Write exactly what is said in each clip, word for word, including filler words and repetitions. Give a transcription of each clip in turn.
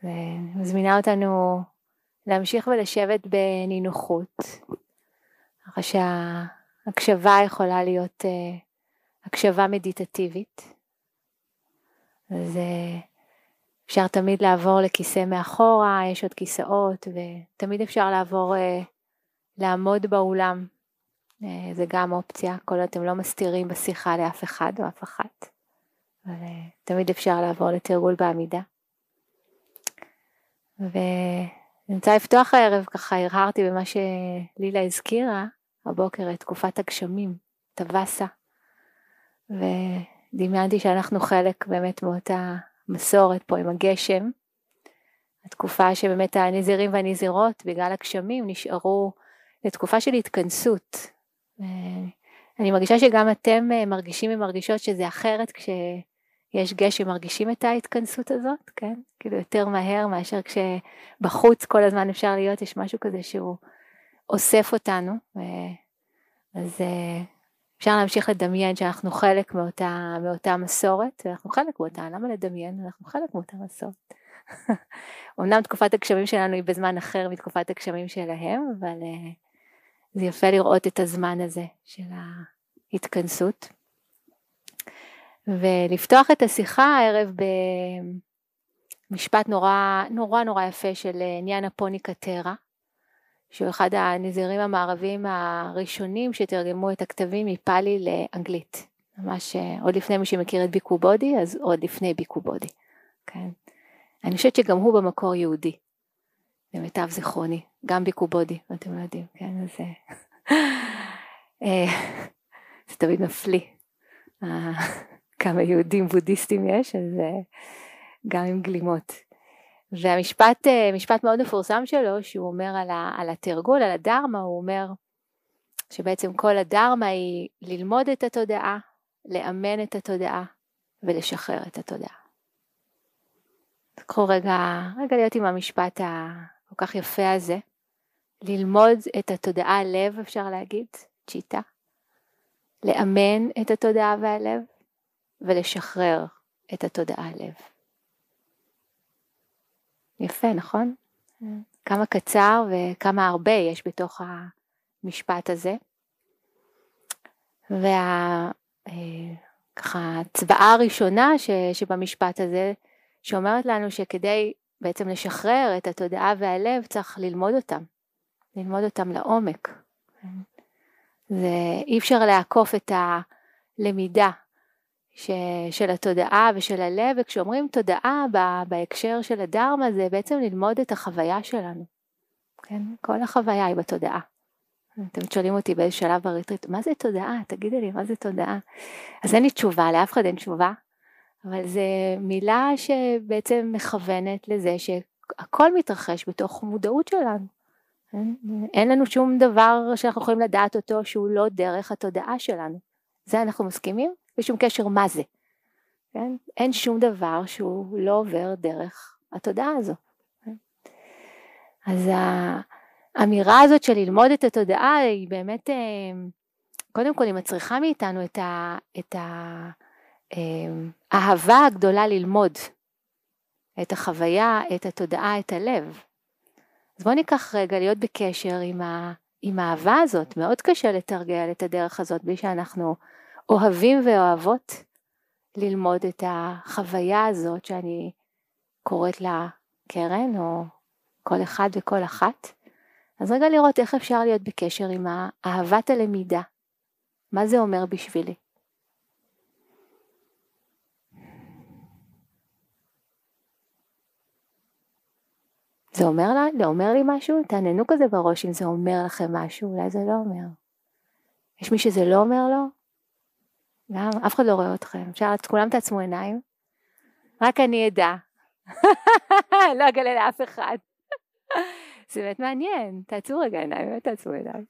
ומזמינה אותנו להמשיך ולשבת בנינוחות, אחרי שההקשבה יכולה להיות הקשבה מדיטטיבית. אז אפשר תמיד לעבור לכיסא מאחורה, יש עוד כיסאות, ותמיד אפשר לעבור לעמוד באולם. זה גם אופציה, כל עוד אתם לא מסתירים בשיחה לאף אחד או אף אחת. אבל תמיד אפשר לעבור לתרגול בעמידה. ואני רוצה לפתוח הערב, ככה הרהרתי במה שלילה הזכירה, הבוקר את תקופת הגשמים, טווסה. ודמיינתי שאנחנו חלק באמת מאותה מסורת פה עם הגשם. התקופה שבאמת הנזירים והנזירות בגלל הגשמים נשארו לתקופה של התכנסות. אני מרגישה שגם אתם מרגישים ומרגישות שזה אחרת כשיש גשם, מרגישים את ההתכנסות הזאת, כן? כאילו יותר מהר מאשר כשבחוץ כל הזמן אפשר להיות, יש משהו כזה שהוא אוסף אותנו. אז אפשר להמשיך לדמיין שאנחנו חלק מאותה, מאותה מסורת, ואנחנו חלק מאותה, למה לדמיין? אנחנו חלק מאותה מסורת. אמנם תקופת הגשמים שלנו היא בזמן אחר מתקופת הגשמים שלהם, אבל זה יפה לראות את הזמן הזה של ההתכנסות. ולפתוח את השיחה הערב במשפט נורא נורא נורא יפה של ניאנה פוניקטרה, שהוא אחד הנזירים המערבים הראשונים שתרגמו את הכתבים מפאלי לאנגלית. ממש עוד לפני מי שמכיר את ביקו בודי, אז עוד לפני ביקו בודי. כן. אני חושבת שגם הוא במקור יהודי. למיטב זיכרוני, גם ביקו בודי, אתם לא יודעים, כן, אז זה תמיד מפליא. כמה יהודים בודיסטים יש, אז גם עם גלימות. והמשפט, משפט מאוד מפורסם שלו, שהוא אומר על, ה, על התרגול, על הדרמה, הוא אומר שבעצם כל הדרמה היא ללמוד את התודעה, לאמן את התודעה ולשחרר את התודעה. תקחו רגע, רגע להיות עם המשפט הכל כך יפה הזה, ללמוד את התודעה הלב, אפשר להגיד, צ'יטה, לאמן את התודעה והלב ולשחרר את התודעה הלב. יפה, נכון? כמה קצר וכמה הרבה יש בתוך המשפט הזה. וה ככה הצבעה הראשונה ש, שבמשפט הזה, שאומרת לנו שכדי בעצם לשחרר את התודעה והלב צריך ללמוד אותם, ללמוד אותם לעומק. זה אי אפשר לעקוף את הלמידה ש, של התודעה ושל הלב, וכשאומרים תודעה בהקשר של הדרמה זה בעצם ללמוד את החוויה שלנו. כן? כל החוויה היא בתודעה. אתם שואלים אותי באיזה שלב בריטריט, מה זה תודעה? תגידי לי, מה זה תודעה? אז אין לי תשובה, לאף אחד אין תשובה, אבל זה מילה שבעצם מכוונת לזה שהכל מתרחש בתוך מודעות שלנו. אין לנו שום דבר שאנחנו יכולים לדעת אותו שהוא לא דרך התודעה שלנו. זה אנחנו מסכימים? בשום קשר מה זה. כן? אין שום דבר שהוא לא עובר דרך התודעה הזו. אז האמירה הזאת של ללמוד את התודעה היא באמת, קודם כל היא מצריכה מאיתנו את, ה, את האהבה הגדולה ללמוד את החוויה, את התודעה, את הלב. אז בואו ניקח רגע להיות בקשר עם, ה, עם האהבה הזאת. מאוד קשה לתרגל את הדרך הזאת בלי שאנחנו אוהבים ואוהבות ללמוד את החוויה הזאת שאני קוראת לה קרן או כל אחד וכל אחת. אז רגע לראות איך אפשר להיות בקשר עם אהבת הלמידה. מה זה אומר בשבילי? זה אומר, לה, זה אומר לי משהו? תעננו כזה בראש אם זה אומר לכם משהו, אולי זה לא אומר. יש מי שזה לא אומר לו? גם, אף אחד לא רואה אתכם. אפשר, כולם תעצמו עיניים. רק אני אדע. לא אגלה לאף אחד. זה באמת מעניין. תעצמו רגע עיניים, באמת תעצמו עיניים.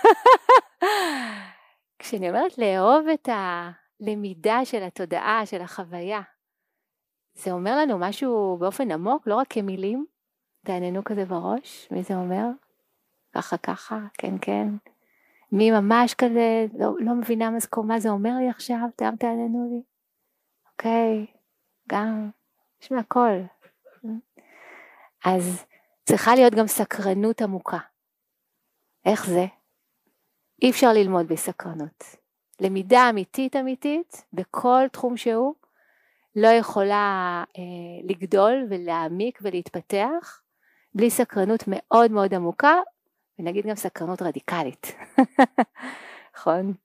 כשאני אומרת לאהוב את הלמידה של התודעה, של החוויה, זה אומר לנו משהו באופן עמוק, לא רק כמילים. תעננו כזה בראש, מי זה אומר? ככה ככה, כן כן. מי ממש כזה, לא, לא מבינה מה זה אומר לי עכשיו, גם תעננו לי. אוקיי, גם, יש מהכל. אז צריכה להיות גם סקרנות עמוקה. איך זה? אי אפשר ללמוד בסקרנות. למידה אמיתית אמיתית, בכל תחום שהוא, לא יכולה אה, לגדול ולהעמיק ולהתפתח, בלי סקרנות מאוד מאוד עמוקה, ונגיד גם סקרנות רדיקלית. נכון?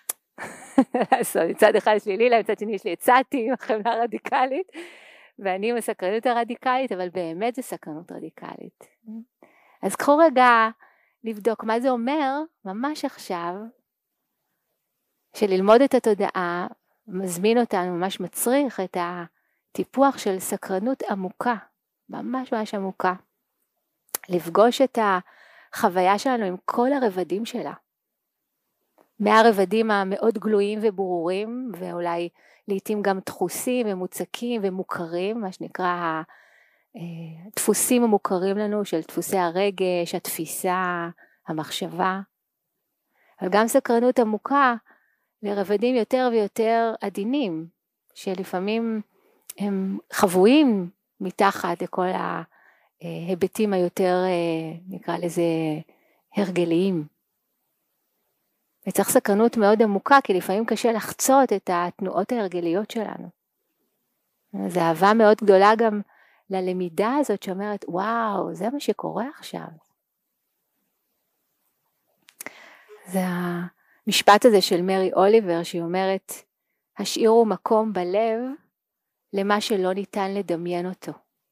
מצד אחד יש לי לילה, מצד שני יש לי הצעתי עם החמלה רדיקלית, ואני עם הסקרנות הרדיקלית, אבל באמת זה סקרנות רדיקלית. אז קחו רגע לבדוק מה זה אומר, ממש עכשיו, שללמוד את התודעה, מזמין אותנו, ממש מצריך את הטיפוח של סקרנות עמוקה, ממש ממש עמוקה. לפגוש את החוויה שלנו עם כל הרבדים שלה. מהרבדים המאוד גלויים וברורים, ואולי לעתים גם דחוסים ומוצקים ומוכרים, מה שנקרא הדפוסים המוכרים לנו של דפוסי הרגש, התפיסה, המחשבה. אבל גם סקרנות עמוקה לרבדים יותר ויותר עדינים, שלפעמים הם חבויים מתחת לכל ההיבטים היותר, נקרא לזה, הרגליים. וצריך סקרנות מאוד עמוקה, כי לפעמים קשה לחצות את התנועות ההרגליות שלנו. זו אהבה מאוד גדולה גם ללמידה הזאת שאומרת, וואו, זה מה שקורה עכשיו. זה המשפט הזה של מרי אוליבר, שהיא אומרת, השאירו מקום בלב למה שלא ניתן לדמיין אותו.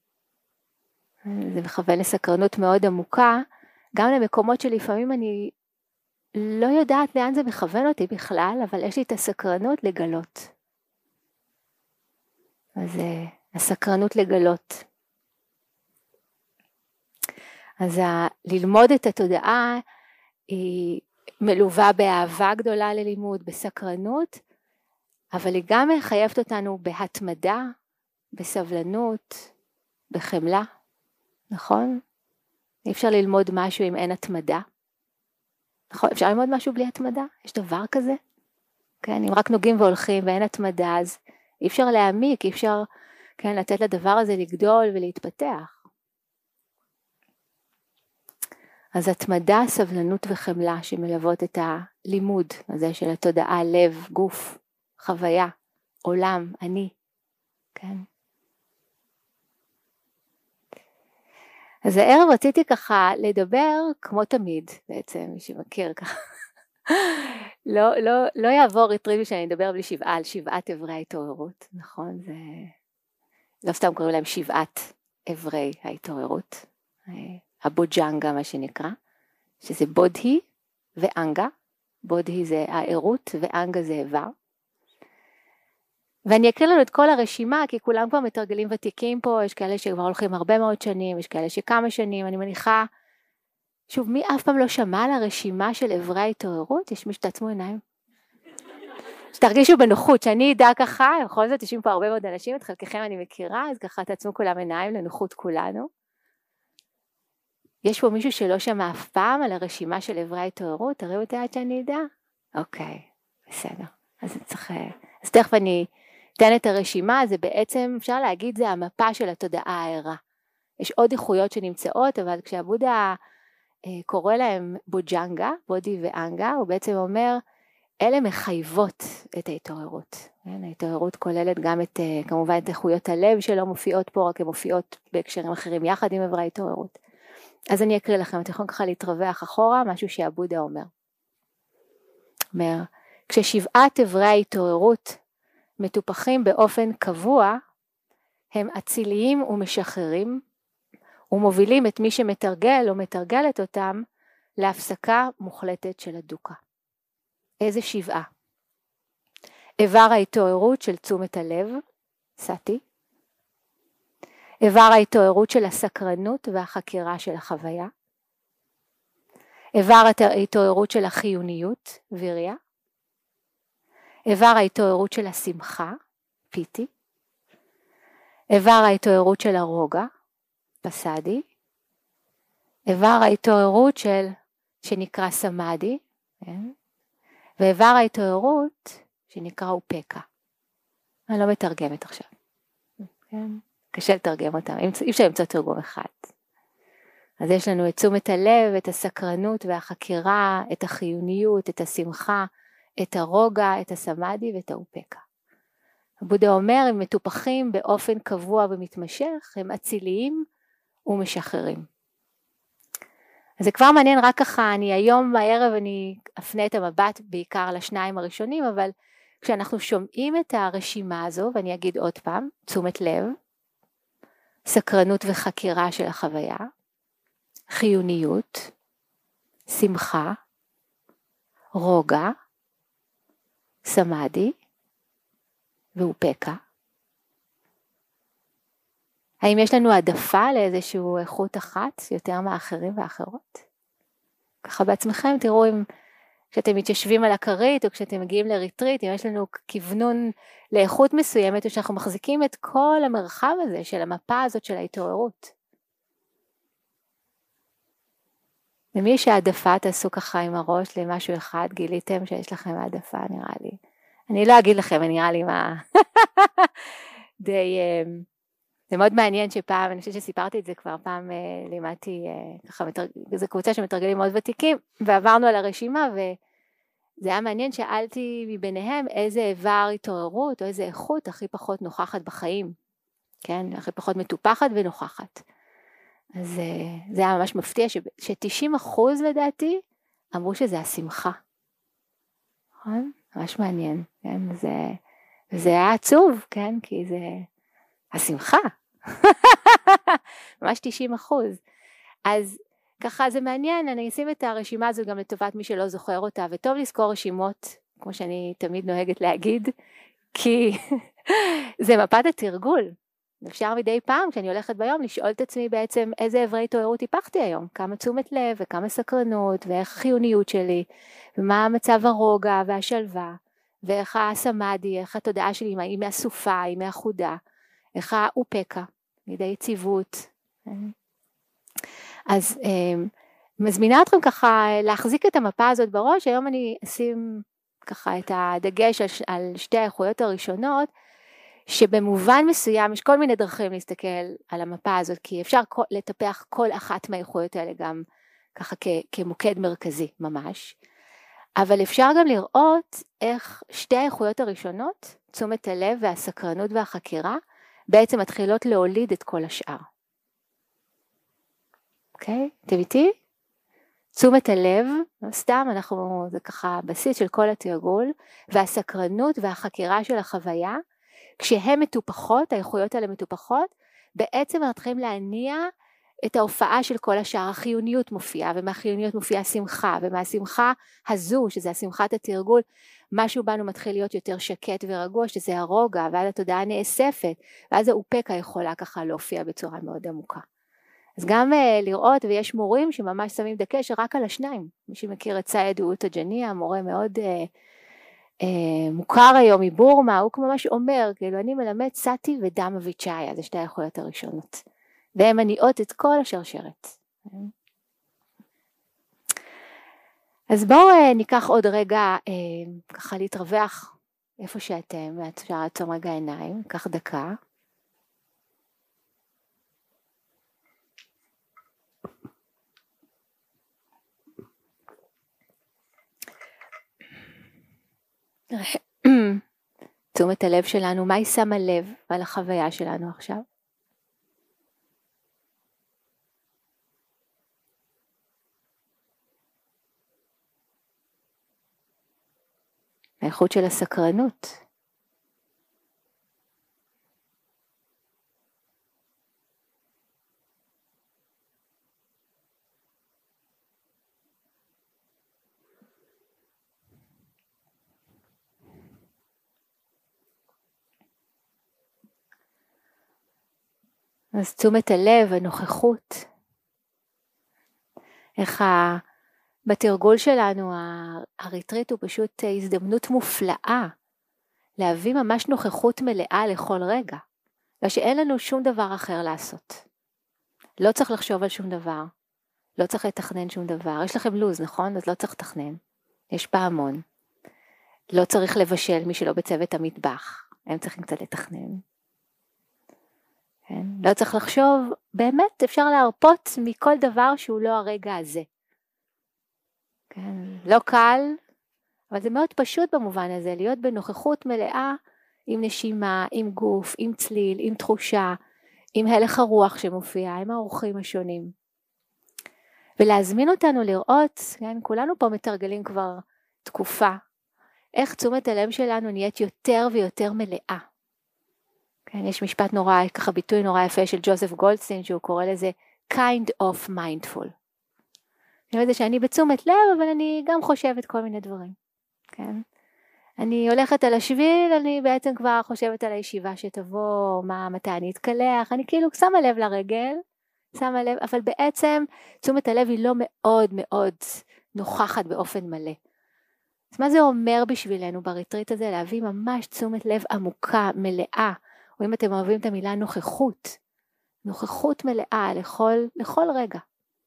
זה מכוון לסקרנות מאוד עמוקה, גם למקומות שלפעמים אני לא יודעת לאן זה מכוון אותי בכלל, אבל יש לי את הסקרנות לגלות. אז הסקרנות לגלות. אז ללמוד את התודעה היא מלווה באהבה גדולה ללימוד, בסקרנות, אבל היא גם מחייבת אותנו בהתמדה, בסבלנות, בחמלה, נכון? אי אפשר ללמוד משהו אם אין התמדה. נכון, אפשר ללמוד משהו בלי התמדה? יש דבר כזה? כן, אם רק נוגעים והולכים ואין התמדה, אז אי אפשר להעמיק, אי אפשר כן, לתת לדבר הזה לגדול ולהתפתח. אז התמדה, סבלנות וחמלה שמלוות את הלימוד הזה של התודעה, לב, גוף, חוויה, עולם, אני, כן. אז הערב רציתי ככה לדבר כמו תמיד, בעצם מי שמכיר ככה. לא, לא, לא יעבור ריטריט שאני אדבר בלי שבעה על שבעת אברי ההתעוררות, נכון? זה לא סתם קוראים להם שבעת אברי ההתעוררות. הבוג'נגה מה שנקרא, שזה בודהי ואנגה. בודהי זה הערות ואנגה זה איבר. ואני אקריא לנו את כל הרשימה, כי כולם כבר מתרגלים ותיקים פה, יש כאלה שכבר הולכים הרבה מאוד שנים, יש כאלה שכמה שנים, אני מניחה, שוב, מי אף פעם לא שמע על הרשימה של אברי ההתעוררות? יש מי שתעצמו עיניים? שתרגישו בנוחות, שאני אדע ככה, בכל זאת יושבים פה הרבה מאוד אנשים, את חלקכם אני מכירה, אז ככה תעצמו כולם עיניים לנוחות כולנו. יש פה מישהו שלא שמע אף פעם על הרשימה של אברי ההתעוררות? תראו את היד שאני אדע? אוקיי, בסדר. אז צריך, אז תכף אני אתן את הרשימה, זה בעצם, אפשר להגיד, זה המפה של התודעה הערה. יש עוד איכויות שנמצאות, אבל כשהבודה קורא להם בוג'נגה, בודי ואנגה, הוא בעצם אומר, אלה מחייבות את ההתעוררות. ההתעוררות כוללת גם את, כמובן, את איכויות הלב שלא מופיעות פה, רק הן מופיעות בהקשרים אחרים יחד עם אברי ההתעוררות. אז אני אקריא לכם, אתם יכולים ככה להתרווח אחורה, משהו שהבודה אומר. אומר, כששבעת אברי ההתעוררות מטופחים באופן קבוע, הם אציליים ומשחררים, ומובילים את מי שמתרגל או מתרגלת אותם להפסקה מוחלטת של הדוקה. איזה שבעה? איבר ההתעוררות של תשומת הלב, סאטי. איבר ההתעוררות של הסקרנות והחקירה של החוויה. איבר ההתעוררות של החיוניות, ויריה. איבר ההתעוררות של השמחה, פיטי. איבר ההתעוררות של הרוגע, פסאדי. איבר ההתעוררות של, שנקרא סמאדי, כן? ואיבר ההתעוררות שנקרא אופקה. אני לא מתרגמת עכשיו. כן? קשה לתרגם אותם, אי אפשר למצוא תרגום אחד. אז יש לנו את תשומת הלב, את הסקרנות והחקירה, את החיוניות, את השמחה, את הרוגע, את הסמאדי ואת האופקה. הבודה אומר, הם מטופחים באופן קבוע ומתמשך, הם אציליים ומשחררים. אז זה כבר מעניין, רק ככה, אני היום בערב אני אפנה את המבט בעיקר לשניים הראשונים, אבל כשאנחנו שומעים את הרשימה הזו, ואני אגיד עוד פעם, תשומת לב, סקרנות וחקירה של החוויה, חיוניות, שמחה, רוגע, סמאדי ואופקה. האם יש לנו עדפה לאיזושהי איכות אחת יותר מאחרים ואחרות? ככה בעצמכם תראו אם כשאתם מתיישבים על הכרית או כשאתם מגיעים לריטריט, אם יש לנו כיוונון לאיכות מסוימת או שאנחנו מחזיקים את כל המרחב הזה של המפה הזאת של ההתעוררות. למי יש העדפה, תעשו ככה עם הראש למשהו אחד, גיליתם שיש לכם העדפה נראה לי. אני לא אגיד לכם, נראה לי מה... די... זה מאוד מעניין שפעם, אני חושבת שסיפרתי את זה כבר, פעם לימדתי, ככה, זו קבוצה שמתרגלים מאוד ותיקים, ועברנו על הרשימה, וזה היה מעניין, שאלתי מביניהם איזה איבר התעוררות, או איזה איכות הכי פחות נוכחת בחיים, כן, הכי פחות מטופחת ונוכחת. אז זה היה ממש מפתיע, ש-תשעים אחוז לדעתי, אמרו שזה השמחה. נכון? ממש מעניין, כן, זה, זה היה עצוב, כן, כי זה... השמחה, ממש תשעים אחוז. אז ככה זה מעניין, אני אשים את הרשימה הזו גם לטובת מי שלא זוכר אותה, וטוב לזכור רשימות, כמו שאני תמיד נוהגת להגיד, כי זה מפת התרגול. אפשר מדי פעם, כשאני הולכת ביום, לשאול את עצמי בעצם איזה עברי התעוררות טיפחתי היום, כמה תשומת לב וכמה סקרנות, ואיך החיוניות שלי, ומה מצב הרוגע והשלווה, ואיך הסמאדי, איך התודעה שלי, היא מהסופה, היא מהחודה, איך האופקה, לידי יציבות. אז מזמינה אתכם ככה להחזיק את המפה הזאת בראש. היום אני אשים ככה את הדגש על, על שתי האיכויות הראשונות, שבמובן מסוים יש כל מיני דרכים להסתכל על המפה הזאת, כי אפשר לטפח כל אחת מהאיכויות האלה גם ככה כ, כמוקד מרכזי ממש. אבל אפשר גם לראות איך שתי האיכויות הראשונות, תשומת הלב והסקרנות והחקירה, בעצם מתחילות להוליד את כל השאר. אוקיי? אתם איתי? תשומת הלב, סתם אנחנו, זה ככה בסיס של כל התרגול, והסקרנות והחקירה של החוויה, כשהן מטופחות, האיכויות האלה מטופחות, בעצם מתחילים להניע את ההופעה של כל השאר. החיוניות מופיעה, ומהחיוניות מופיעה שמחה, ומהשמחה הזו, שזה השמחת התרגול, משהו בנו מתחיל להיות יותר שקט ורגוע, שזה הרוגע, ואז התודעה נאספת, ואז האופקה יכולה ככה להופיע בצורה מאוד עמוקה. אז גם uh, לראות, ויש מורים שממש שמים דגש רק על השניים. מי שמכיר את סייד אוטה ג'ניה, מורה מאוד uh, uh, מוכר היום מבורמה, הוא ממש אומר, כאילו אני מלמד סאטי ודמה ויצ'איה, זה שתי האיכויות הראשונות. והן מניעות את כל השרשרת. אז בואו uh, ניקח עוד רגע, uh, ככה להתרווח איפה שאתם, אפשר לעצום רגע עיניים, קח דקה. תשומת הלב שלנו, מה היא שמה לב על החוויה שלנו עכשיו? האיכות של הסקרנות. אז תשומת הלב, הנוכחות, איך ה... בתרגול שלנו הריטריט הוא פשוט הזדמנות מופלאה, להביא ממש נוכחות מלאה לכל רגע, ושאין לנו שום דבר אחר לעשות. לא צריך לחשוב על שום דבר, לא צריך לתכנן שום דבר, יש לכם לוז נכון? אז לא צריך לתכנן, יש פעמון, לא צריך לבשל מי שלא בצוות המטבח, הם צריכים קצת לתכנן. כן? לא צריך לחשוב, באמת אפשר להרפות מכל דבר שהוא לא הרגע הזה. כן? לא קל, אבל זה מאוד פשוט במובן הזה, להיות בנוכחות מלאה עם נשימה, עם גוף, עם צליל, עם תחושה, עם הלך הרוח שמופיע, עם האורחים השונים. ולהזמין אותנו לראות, כן, כולנו פה מתרגלים כבר תקופה, איך תשומת הלב שלנו נהיית יותר ויותר מלאה. כן, יש משפט נורא, ככה ביטוי נורא יפה של ג'וזף גולדסטיין, שהוא קורא לזה kind of mindful. אני יודעת שאני בתשומת לב, אבל אני גם חושבת כל מיני דברים. כן? אני הולכת על השביל, אני בעצם כבר חושבת על הישיבה שתבוא, מה, מתי אני אתקלח, אני כאילו שמה לב לרגל, שמה לב, אבל בעצם תשומת הלב היא לא מאוד מאוד נוכחת באופן מלא. אז מה זה אומר בשבילנו בריטריט הזה? להביא ממש תשומת לב עמוקה, מלאה, או אם אתם אוהבים את המילה נוכחות, נוכחות מלאה לכל, לכל רגע.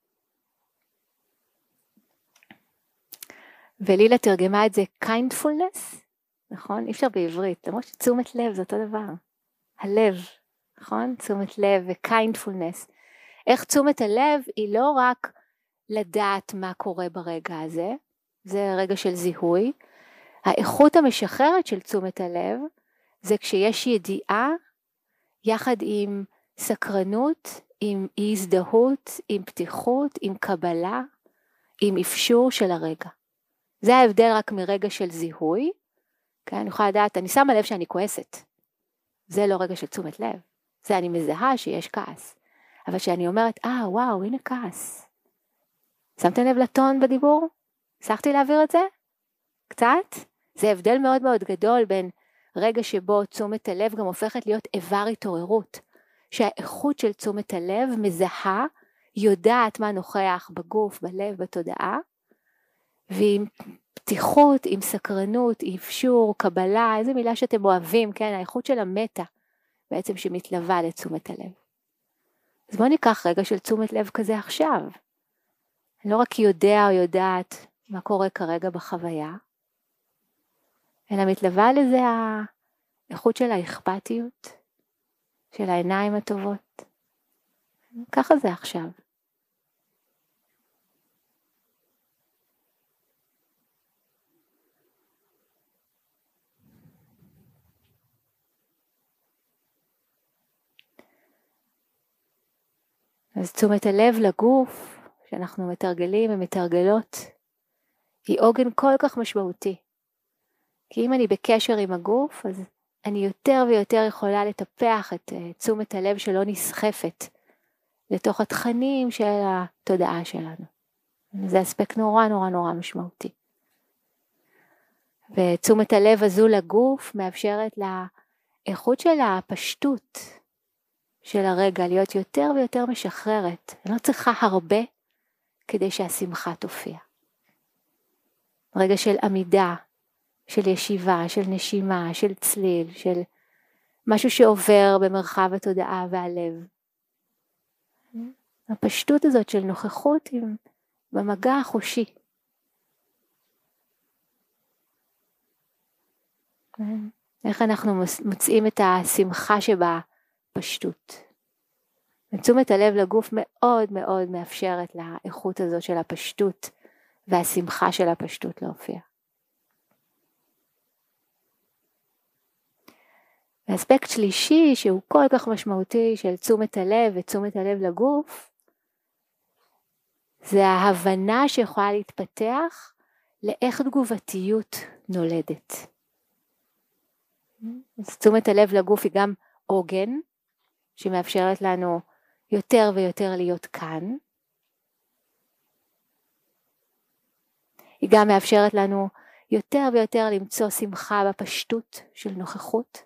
ולילה תרגמה את זה kindfulness, נכון? אי אפשר בעברית, למרות שתשומת לב זה אותו דבר. הלב, נכון? תשומת לב ו-kindfulness. איך תשומת הלב היא לא רק לדעת מה קורה ברגע הזה, זה רגע של זיהוי. האיכות המשחררת של תשומת הלב זה כשיש ידיעה יחד עם סקרנות, עם הזדהות, עם פתיחות, עם קבלה, עם אפשור של הרגע. זה ההבדל רק מרגע של זיהוי, כן? אני יכולה לדעת, אני שמה לב שאני כועסת. זה לא רגע של תשומת לב. זה אני מזהה שיש כעס. אבל שאני אומרת, אה, וואו, הנה כעס. שמתם לב לטון בדיבור? הצלחתי להעביר את זה? קצת? זה הבדל מאוד מאוד גדול בין רגע שבו תשומת הלב גם הופכת להיות איבר התעוררות. שהאיכות של תשומת הלב מזהה, יודעת מה נוכח בגוף, בלב, בתודעה, ועם פתיחות, עם סקרנות, עם אפשור, קבלה, איזה מילה שאתם אוהבים, כן, האיכות של המטה, בעצם שמתלווה לתשומת הלב. אז בואו ניקח רגע של תשומת לב כזה עכשיו. אני לא רק יודע או יודעת מה קורה כרגע בחוויה, אלא מתלווה לזה האיכות של האכפתיות, של העיניים הטובות. ככה זה עכשיו. אז תשומת הלב לגוף שאנחנו מתרגלים ומתרגלות היא עוגן כל כך משמעותי. כי אם אני בקשר עם הגוף, אז אני יותר ויותר יכולה לטפח את תשומת הלב שלא נסחפת לתוך התכנים של התודעה שלנו. זה אספקט נורא נורא נורא משמעותי. ותשומת הלב הזו לגוף מאפשרת לאיכות של הפשטות של הרגע להיות יותר ויותר משחררת. אני לא צריכה הרבה כדי שהשמחה תופיע. רגע של עמידה, של ישיבה, של נשימה, של צליל, של משהו שעובר במרחב התודעה והלב. הפשטות הזאת של נוכחות עם במגע החושי. איך אנחנו מוצאים את השמחה שבה פשטות. תשומת הלב לגוף מאוד מאוד מאפשרת לאיכות הזאת של הפשטות והשמחה של הפשטות להופיע. האספקט שלישי שהוא כל כך משמעותי של תשומת הלב ותשומת הלב לגוף, זה ההבנה שיכולה להתפתח לאיך תגובתיות נולדת. אז תשומת הלב לגוף היא גם עוגן, שמאפשרת לנו יותר ויותר להיות כאן. היא גם מאפשרת לנו יותר ויותר למצוא שמחה בפשטות של נוכחות.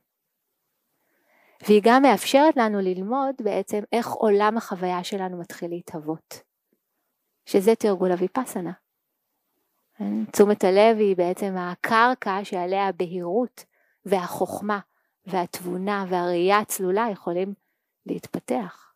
והיא גם מאפשרת לנו ללמוד בעצם איך עולם החוויה שלנו מתחיל להתהוות. שזה תרגול הוויפאסנה. תשומת הלב היא בעצם הקרקע שעליה הבהירות והחוכמה והתבונה והראייה הצלולה יכולים להתפתח.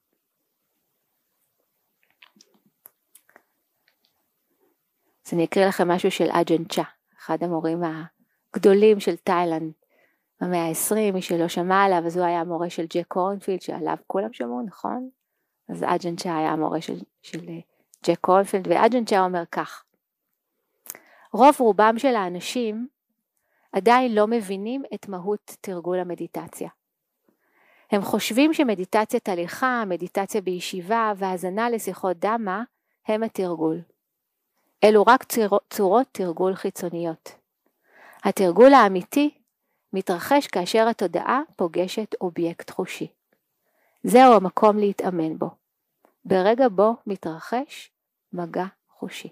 אז אני אקריא לכם משהו של אג'ן צ'ה, אחד המורים הגדולים של תאילנד. במאה ה-עשרים, מי שלא שמע עליו, אז הוא היה המורה של ג'ק קורנפילד, שעליו כולם שמעו, נכון? אז אג'ן צ'ה היה המורה של, של ג'ק קורנפילד, ואג'ן צ'ה אומר כך, רוב רובם של האנשים עדיין לא מבינים את מהות תרגול המדיטציה. הם חושבים שמדיטציית הליכה, מדיטציה בישיבה והאזנה לשיחות דמה הם התרגול. אלו רק צורות תרגול חיצוניות. התרגול האמיתי מתרחש כאשר התודעה פוגשת אובייקט חושי. זהו המקום להתאמן בו. ברגע בו מתרחש מגע חושי.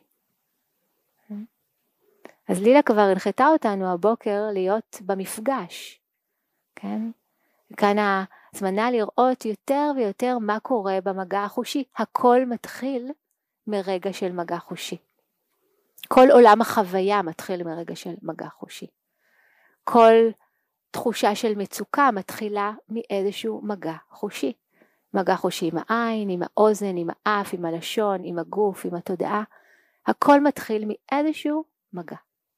אז לילה כבר הנחתה אותנו הבוקר להיות במפגש. כן? כאן הזמנה לראות יותר ויותר מה קורה במגע החושי. הכל מתחיל מרגע של מגע חושי. כל עולם החוויה מתחיל מרגע של מגע חושי. כל תחושה של מצוקה מתחילה מאיזשהו מגע חושי. מגע חושי עם העין, עם האוזן, עם האף, עם הלשון, עם הגוף, עם התודעה. הכל מתחיל מאיזשהו מגע.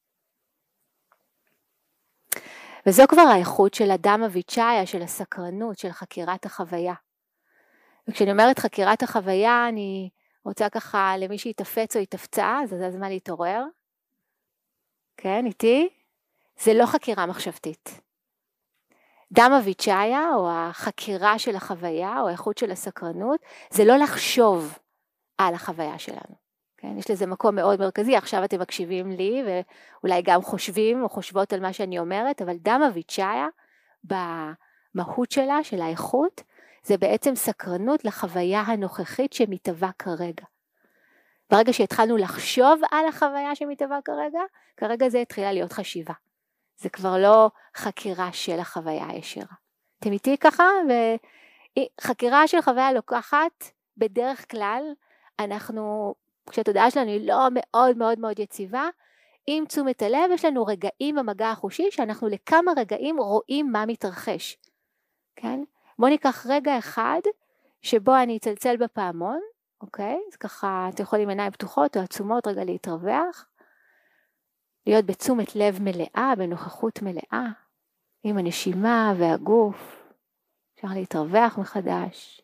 וזו כבר האיכות של הדמה ויצ'איה, של הסקרנות, של חקירת החוויה. וכשאני אומרת חקירת החוויה, אני רוצה ככה למי שיתפץ או יתפצה, אז זה הזמן להתעורר. כן, איתי? זה לא חקירה מחשבתית. דמה ויצ'איה, או החקירה של החוויה, או האיכות של הסקרנות, זה לא לחשוב על החוויה שלנו. כן? יש לזה מקום מאוד מרכזי, עכשיו אתם מקשיבים לי, ואולי גם חושבים או חושבות על מה שאני אומרת, אבל דמה ויצ'איה, במהות שלה, של האיכות, זה בעצם סקרנות לחוויה הנוכחית שמתהווה כרגע. ברגע שהתחלנו לחשוב על החוויה שמתהווה כרגע, כרגע זה התחילה להיות חשיבה. זה כבר לא חקירה של החוויה הישירה. אתם איתי ככה? וחקירה של חוויה לוקחת, בדרך כלל, אנחנו, כשהתודעה שלנו היא לא מאוד מאוד מאוד יציבה, עם תשומת הלב יש לנו רגעים במגע החושי, שאנחנו לכמה רגעים רואים מה מתרחש. כן? בואו ניקח רגע אחד, שבו אני אצלצל בפעמון, אוקיי? אז ככה, אתם יכולים עיניים פתוחות או עצומות רגע להתרווח, להיות בתשומת לב מלאה, בנוכחות מלאה, עם הנשימה והגוף, אפשר להתרווח מחדש.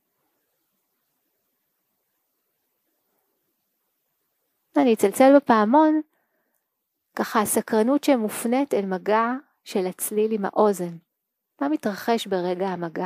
אני אצלצל בפעמון, ככה הסקרנות שמופנית אל מגע של הצליל עם האוזן. מה מתרחש ברגע המגע?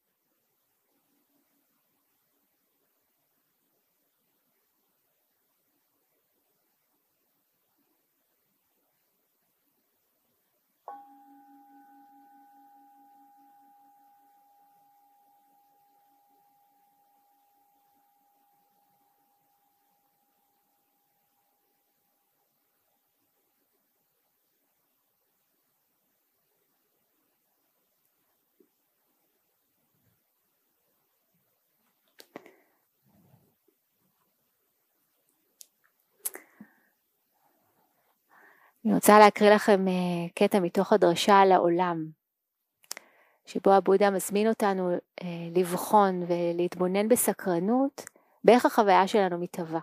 אני רוצה להקריא לכם קטע מתוך הדרשה על העולם, שבו הבודה מזמין אותנו לבחון ולהתבונן בסקרנות, באיך החוויה שלנו מתהווה.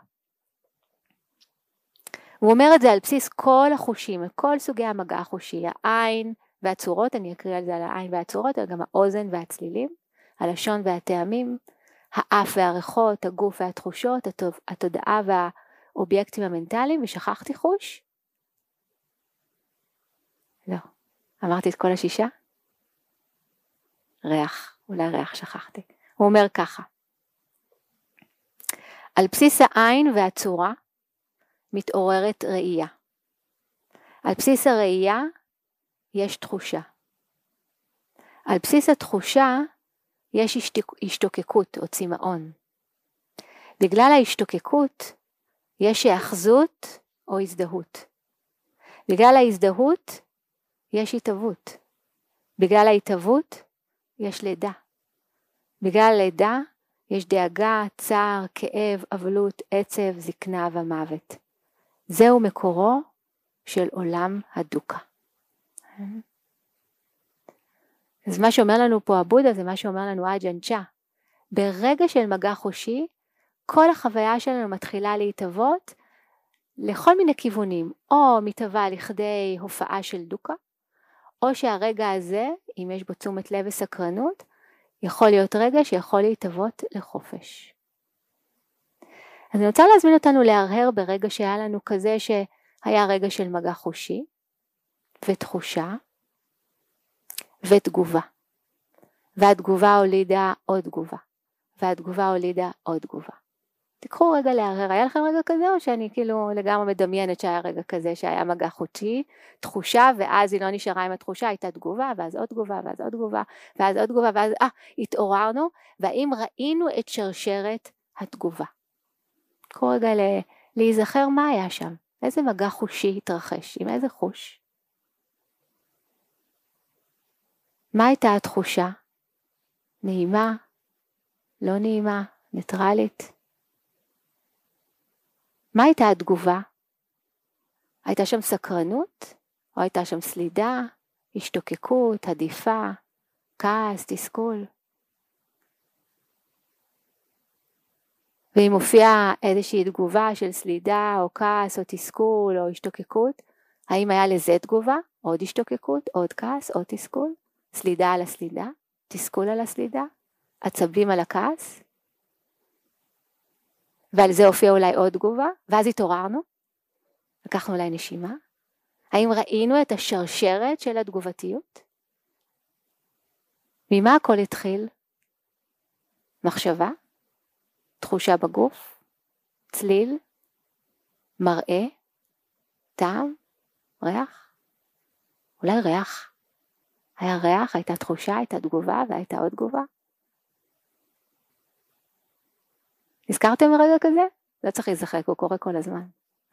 הוא אומר את זה על בסיס כל החושים, כל סוגי המגע החושי, העין והצורות, אני אקריא על זה על העין והצורות, אבל גם האוזן והצלילים, הלשון והטעמים, האף והריחות, הגוף והתחושות, התודעה והאובייקטים המנטליים, ושכחתי חוש? לא. אמרתי את כל השישה? ריח, אולי ריח שכחתי. הוא אומר ככה, על בסיס העין והצורה מתעוררת ראייה. על בסיס הראייה יש תחושה. על בסיס התחושה יש השתוקקות או צמאון. בגלל ההשתוקקות יש היאחזות או הזדהות. בגלל ההזדהות יש התהוות. בגלל ההתהוות יש לידה. בגלל לידה יש דאגה, צער, כאב, אבלות, עצב, זקנה ומוות. זהו מקורו של עולם הדוקה. אז מה שאומר לנו פה הבודה זה מה שאומר לנו אג'ן צ'ה. ברגע של מגע חושי, כל החוויה שלנו מתחילה להתהוות לכל מיני כיוונים, או מתהווה לכדי הופעה של דוקה, או שהרגע הזה, אם יש בו תשומת לב וסקרנות, יכול להיות רגע שיכול להתהוות לחופש. אז אני רוצה להזמין אותנו להרהר ברגע שהיה לנו כזה שהיה רגע של מגע חושי ותחושה ותגובה. והתגובה הולידה עוד תגובה. והתגובה הולידה עוד תגובה. תיקחו רגע להרהר, היה לכם רגע כזה או שאני כאילו לגמרי מדמיינת שהיה רגע כזה שהיה מגע חושי, תחושה, ואז היא לא נשארה עם התחושה, הייתה תגובה, ואז עוד תגובה, ואז עוד תגובה, ואז עוד תגובה, ואז אה, התעוררנו, והאם ראינו את שרשרת התגובה. תיקחו רגע להיזכר מה היה שם, איזה מגע חושי התרחש, עם איזה חוש. מה הייתה התחושה? נעימה, לא נעימה, ניטרלית. מה הייתה התגובה? הייתה שם סקרנות? או הייתה שם סלידה, השתוקקות, עדיפה, כעס, תסכול? ואם הופיעה איזושהי תגובה של סלידה או כעס או תסכול או השתוקקות, האם היה לזה תגובה? עוד השתוקקות, עוד כעס, עוד תסכול? סלידה על הסלידה? תסכול על הסלידה? עצבים על הכעס? ועל זה הופיע אולי עוד תגובה, ואז התעוררנו, לקחנו אולי נשימה. האם ראינו את השרשרת של התגובתיות? ממה הכל התחיל? מחשבה, תחושה בגוף, צליל, מראה, טעם, ריח? אולי ריח. היה ריח, הייתה תחושה, הייתה תגובה והייתה עוד תגובה. הזכרתם רגע כזה? לא צריך להיזכר, הוא קורה כל הזמן.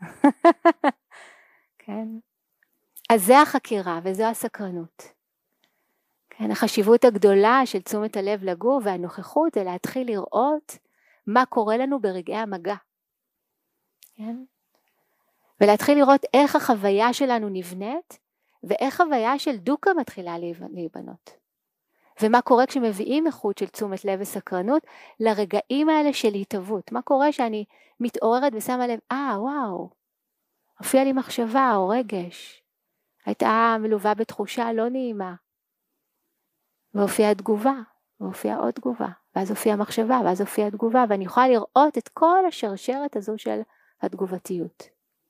כן. אז זה החקירה וזו הסקרנות. כן, החשיבות הגדולה של תשומת הלב לגוף והנוכחות זה להתחיל לראות מה קורה לנו ברגעי המגע. כן? ולהתחיל לראות איך החוויה שלנו נבנית ואיך חוויה של דוקה מתחילה להיבנות. ומה קורה כשמביאים איכות של תשומת לב וסקרנות לרגעים האלה של התהוות. מה קורה שאני מתעוררת ושמה לב, אה וואו, הופיעה לי מחשבה או רגש, הייתה מלווה בתחושה לא נעימה, והופיעה תגובה, והופיעה עוד תגובה, ואז הופיעה מחשבה, ואז הופיעה תגובה, ואני יכולה לראות את כל השרשרת הזו של התגובתיות.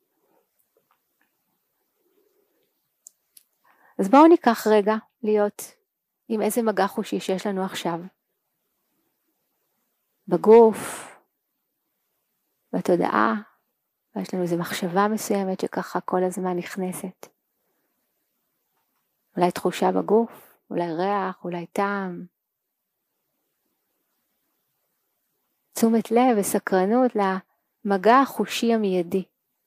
אז בואו ניקח רגע להיות עם איזה מגע חושי שיש לנו עכשיו. בגוף, בתודעה, ויש לנו איזו מחשבה מסוימת שככה כל הזמן נכנסת. אולי תחושה בגוף, אולי ריח, אולי טעם. תשומת לב וסקרנות למגע החושי המיידי.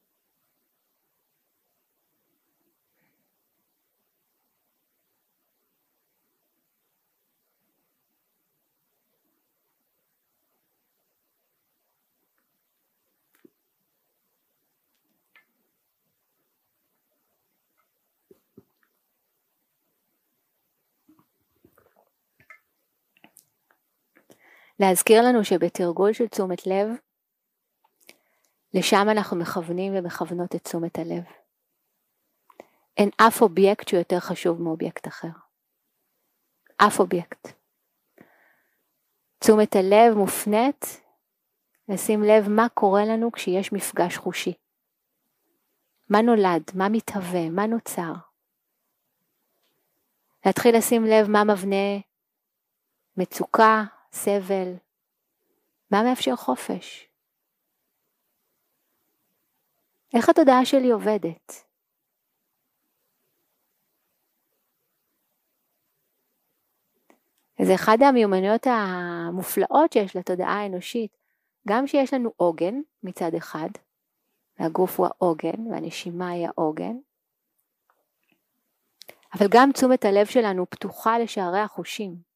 להזכיר לנו שבתרגול של תשומת לב, לשם אנחנו מכוונים ומכוונות את תשומת הלב. אין אף אובייקט שהוא יותר חשוב מאובייקט אחר. אף אובייקט. תשומת הלב מופנית, לשים לב מה קורה לנו כשיש מפגש חושי. מה נולד, מה מתהווה, מה נוצר. להתחיל לשים לב מה מבנה מצוקה, סבל, מה מאפשר חופש? איך התודעה שלי עובדת? זה אחד המיומנויות המופלאות שיש לתודעה האנושית, גם שיש לנו עוגן מצד אחד, והגוף הוא העוגן והנשימה היא העוגן, אבל גם תשומת הלב שלנו פתוחה לשערי החושים.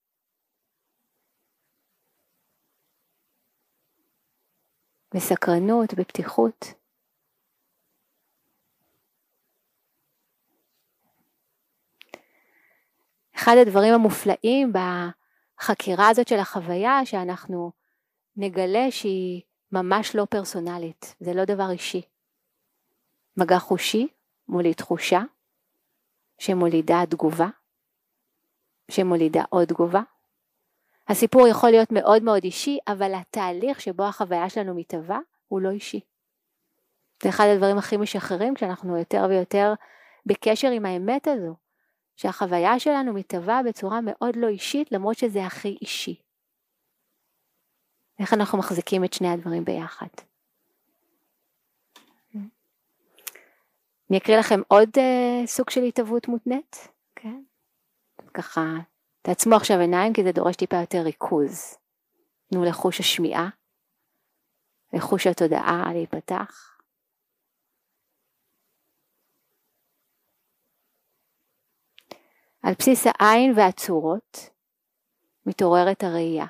בסקרנות, בפתיחות. אחד הדברים המופלאים בחקירה הזאת של החוויה, שאנחנו נגלה שהיא ממש לא פרסונלית, זה לא דבר אישי. מגע חושי מולי תחושה, שמולידה תגובה, שמולידה עוד תגובה. הסיפור יכול להיות מאוד מאוד אישי, אבל התהליך שבו החוויה שלנו מתהווה הוא לא אישי. זה אחד הדברים הכי משחררים כשאנחנו יותר ויותר בקשר עם האמת הזו, שהחוויה שלנו מתהווה בצורה מאוד לא אישית, למרות שזה הכי אישי. איך אנחנו מחזיקים את שני הדברים ביחד. אני אקריא לכם עוד uh, סוג של התהוות מותנית. כן? ככה, תעצמו עכשיו עיניים, כי זה דורש טיפה יותר ריכוז. תנו לחוש השמיעה, לחוש התודעה להיפתח. על בסיס העין והצורות מתעוררת הראייה.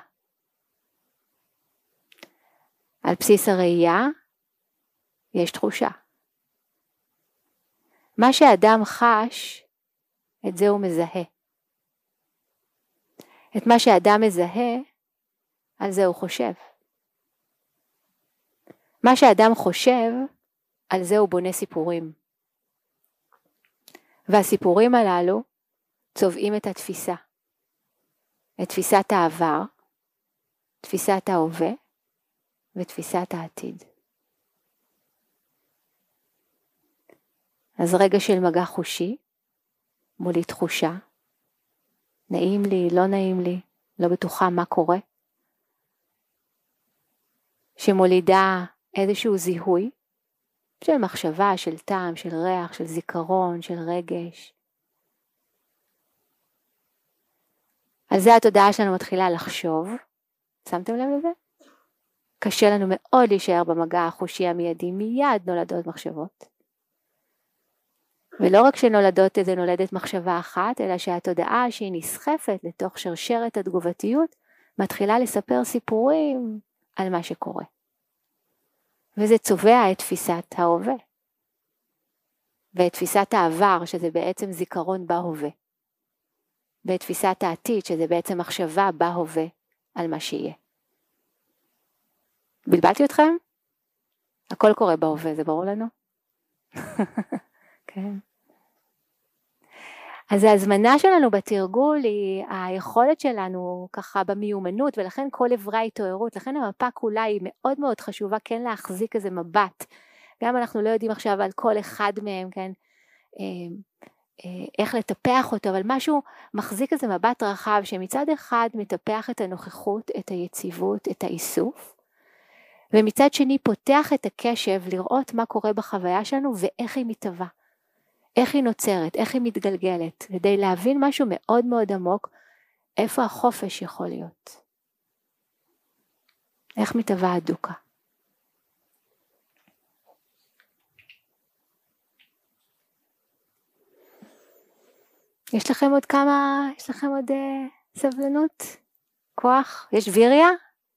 על בסיס הראייה יש תחושה. מה שהאדם חש, את זה הוא מזהה. את מה שהאדם מזהה, על זה הוא חושב. מה שהאדם חושב, על זה הוא בונה סיפורים. והסיפורים הללו צובעים את התפיסה. את תפיסת העבר, תפיסת ההווה ותפיסת העתיד. אז רגע של מגע חושי, מולי תחושה, נעים לי, לא נעים לי, לא בטוחה מה קורה, שמולידה איזשהו זיהוי של מחשבה, של טעם, של ריח, של זיכרון, של רגש. על זה התודעה שלנו מתחילה לחשוב, שמתם לב לזה? קשה לנו מאוד להישאר במגע החושי המיידי, מיד נולדות מחשבות. ולא רק שנולדות איזה נולדת מחשבה אחת, אלא שהתודעה שהיא נסחפת לתוך שרשרת התגובתיות, מתחילה לספר סיפורים על מה שקורה. וזה צובע את תפיסת ההווה. ואת תפיסת העבר, שזה בעצם זיכרון בהווה. ואת תפיסת העתיד, שזה בעצם מחשבה בהווה על מה שיהיה. בלבלתי אתכם? הכל קורה בהווה, זה ברור לנו? כן. אז ההזמנה שלנו בתרגול היא היכולת שלנו ככה במיומנות, ולכן כל עברי ההתעוררות, לכן המפה כולה היא מאוד מאוד חשובה כן להחזיק איזה מבט. גם אנחנו לא יודעים עכשיו על כל אחד מהם, כן, איך לטפח אותו, אבל משהו מחזיק איזה מבט רחב שמצד אחד מטפח את הנוכחות, את היציבות, את האיסוף, ומצד שני פותח את הקשב לראות מה קורה בחוויה שלנו ואיך היא מתהווה. איך היא נוצרת, איך היא מתגלגלת, כדי להבין משהו מאוד מאוד עמוק, איפה החופש יכול להיות. איך מתהווה הדוקה. יש לכם עוד כמה, יש לכם עוד uh, סבלנות? כוח? יש ויריה?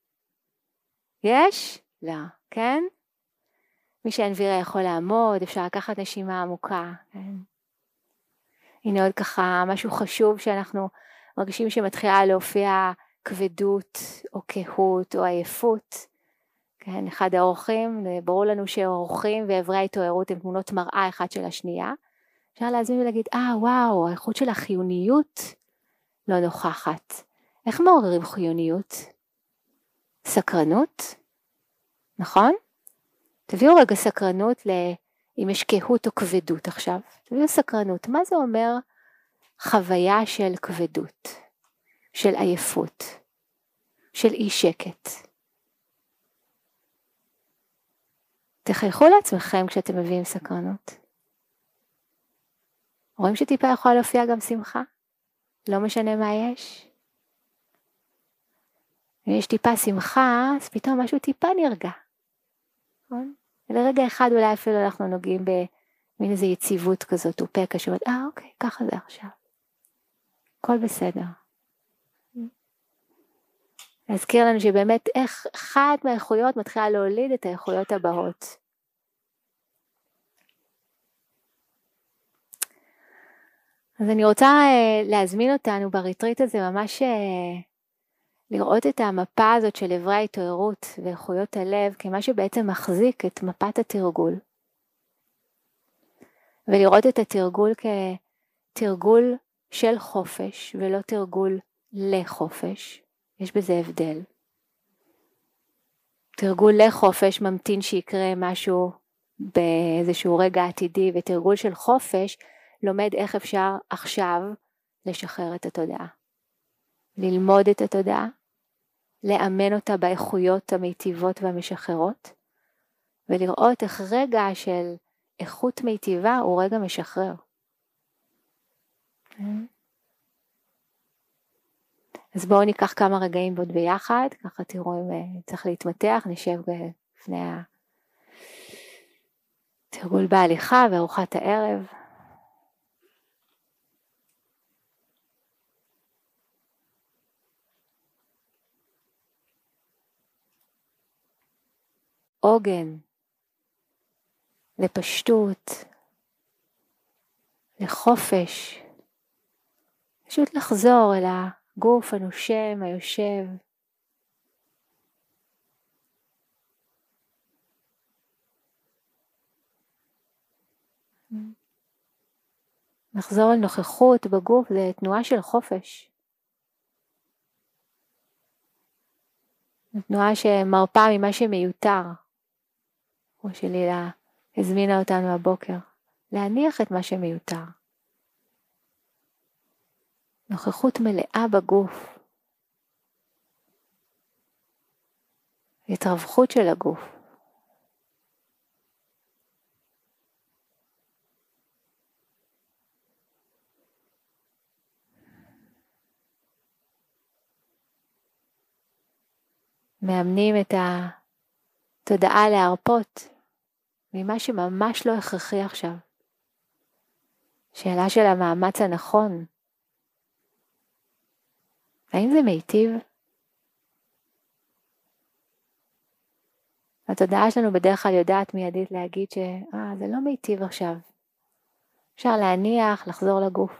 יש? לא, כן? מי שאין ויריה יכול לעמוד, אפשר לקחת נשימה עמוקה. כן? הנה עוד ככה משהו חשוב שאנחנו מרגישים שמתחילה להופיע כבדות או כהות או עייפות. כן? אחד האורחים, ברור לנו שאורחים ועברי ההתעוררות הם תמונות מראה אחד של השנייה. אפשר להזמין ולהגיד, אה וואו, האיכות של החיוניות לא נוכחת. איך מעוררים חיוניות? סקרנות? נכון? תביאו רגע סקרנות ל... אם יש כהות או כבדות עכשיו. תביאו סקרנות. מה זה אומר חוויה של כבדות? של עייפות? של אי שקט? תחייכו לעצמכם כשאתם מביאים סקרנות. רואים שטיפה יכולה להופיע גם שמחה? לא משנה מה יש. אם יש טיפה שמחה, אז פתאום משהו טיפה נרגע. נכון? ולרגע אחד אולי אפילו אנחנו נוגעים במין איזו יציבות כזאת, ופקע שאומרת, אה אוקיי, ככה זה עכשיו. הכל בסדר. להזכיר לנו שבאמת איך אחת מהאיכויות מתחילה להוליד את האיכויות הבאות. אז אני רוצה uh, להזמין אותנו בריטריט הזה ממש uh, לראות את המפה הזאת של עברי ההתעוררות ואיכויות הלב כמה שבעצם מחזיק את מפת התרגול. ולראות את התרגול תרגול של חופש ולא תרגול לחופש. יש בזה הבדל. תרגול לחופש ממתין שיקרה משהו באיזשהו רגע עתידי, ותרגול של חופש לומד איך אפשר עכשיו לשחרר את התודעה. ללמוד את התודעה, לאמן אותה באיכויות המיטיבות והמשחררות, ולראות איך רגע של איכות מיטיבה הוא רגע משחרר. אז בואו ניקח כמה רגעים עוד ביחד, ככה תראו אם צריך להתמתח, נשב לפני התרגול בהליכה וארוחת הערב. עוגן, לפשטות, לחופש, פשוט לחזור אל הגוף הנושם, היושב. לחזור אל נוכחות בגוף, זה תנועה של חופש. זו תנועה שמרפה ממה שמיותר. כמו שלילה הזמינה אותנו הבוקר, להניח את מה שמיותר. נוכחות מלאה בגוף. התרווחות של הגוף. מאמנים את התודעה להרפות ממה שממש לא הכרחי עכשיו. שאלה של המאמץ הנכון. האם זה מיטיב? התודעה שלנו בדרך כלל יודעת מיידית להגיד שאה, זה לא מיטיב עכשיו. אפשר להניח, לחזור לגוף.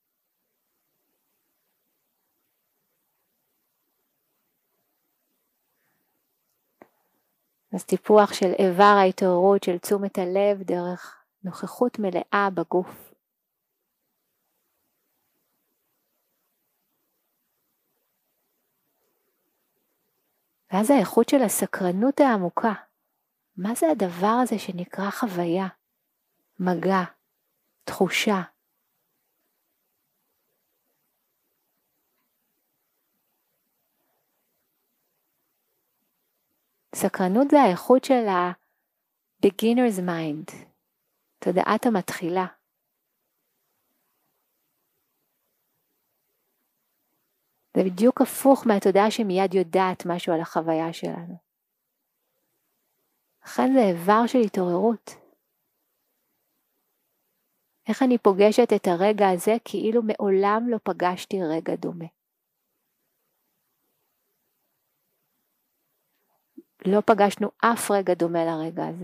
אז טיפוח של איבר ההתעוררות של תשומת הלב דרך נוכחות מלאה בגוף. ואז האיכות של הסקרנות העמוקה. מה זה הדבר הזה שנקרא חוויה, מגע, תחושה? סקרנות זה האיכות של ה-beginner's mind, תודעת המתחילה. זה בדיוק הפוך מהתודעה שמיד יודעת משהו על החוויה שלנו. לכן זה איבר של התעוררות. איך אני פוגשת את הרגע הזה כאילו מעולם לא פגשתי רגע דומה. לא פגשנו אף רגע דומה לרגע הזה.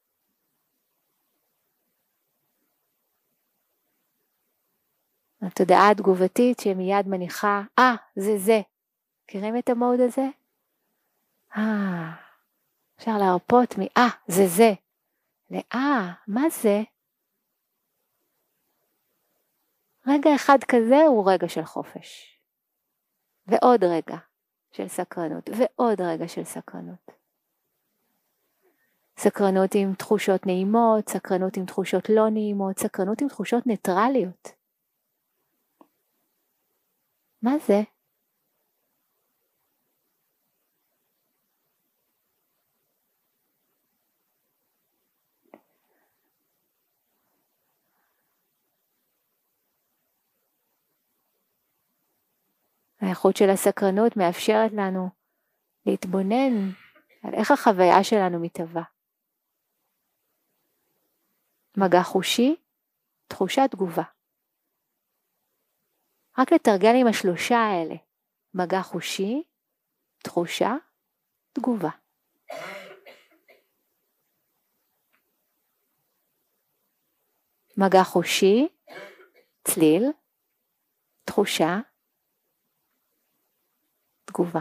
התודעה התגובתית שמיד מניחה, אה, זה זה. מכירים את המוד הזה? אה, אפשר להרפות מאה, זה זה. לאה, מה זה? רגע אחד כזה הוא רגע של חופש. ועוד רגע של סקרנות, ועוד רגע של סקרנות. סקרנות עם תחושות נעימות, סקרנות עם תחושות לא נעימות, סקרנות עם תחושות ניטרליות. מה זה? האיכות של הסקרנות מאפשרת לנו להתבונן על איך החוויה שלנו מתהווה. מגע חושי, תחושת תגובה. רק לתרגל עם השלושה האלה. מגע חושי, תחושה, תגובה. מגע חושי, צליל, תחושה, תגובה.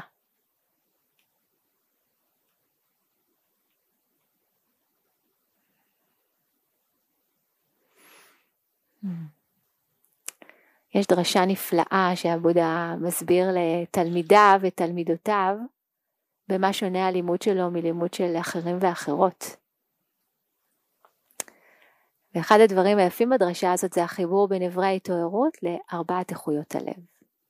יש דרשה נפלאה שהבודה מסביר לתלמידיו ותלמידותיו, במה שונה הלימוד שלו מלימוד של אחרים ואחרות. ואחד הדברים היפים בדרשה הזאת זה החיבור בין אברי ההתעוררות לארבעת איכויות הלב.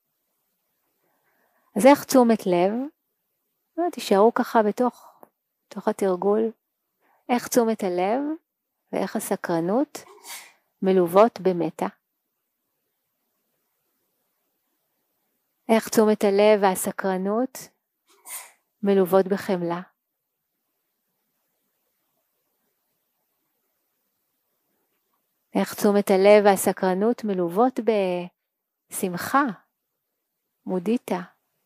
אז איך תשומת לב? תישארו ככה בתוך, בתוך התרגול. איך תשומת הלב ואיך הסקרנות מלוות במטה. איך תשומת הלב והסקרנות מלוות בחמלה. איך תשומת הלב והסקרנות מלוות בשמחה, מודיטה.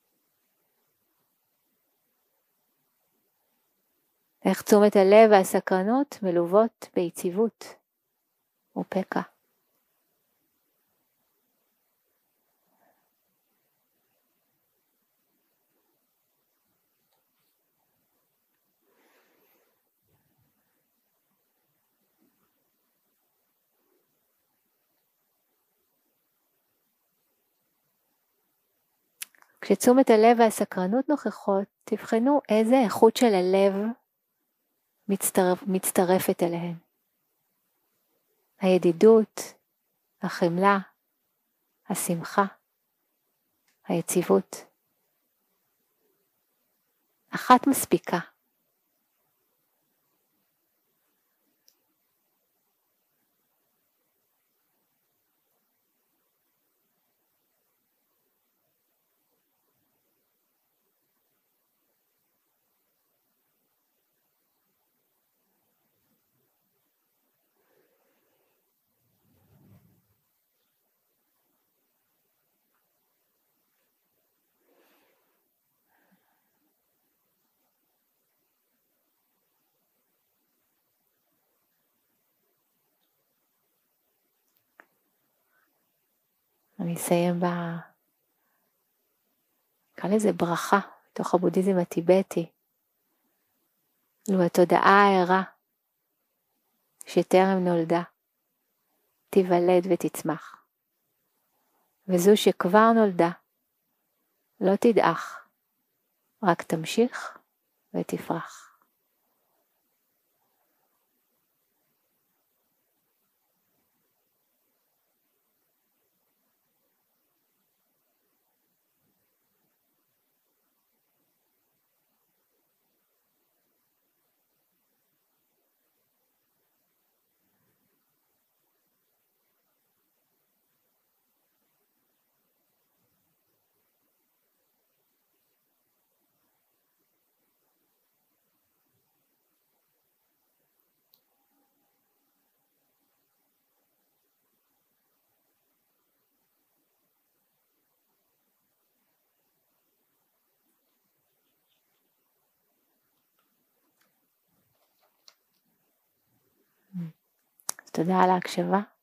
איך תשומת הלב והסקרנות מלוות ביציבות ופקע. כשתשומת הלב והסקרנות נוכחות, תבחנו איזה איכות של הלב מצטרפ, מצטרפת אליהן. הידידות, החמלה, השמחה, היציבות. אחת מספיקה. אני אסיים ב... קרא לזה ברכה, בתוך הבודהיזם הטיבטי. לו התודעה הערה, שטרם נולדה, תיוולד ותצמח. וזו שכבר נולדה, לא תדעך, רק תמשיך ותפרח. תודה על ההקשבה.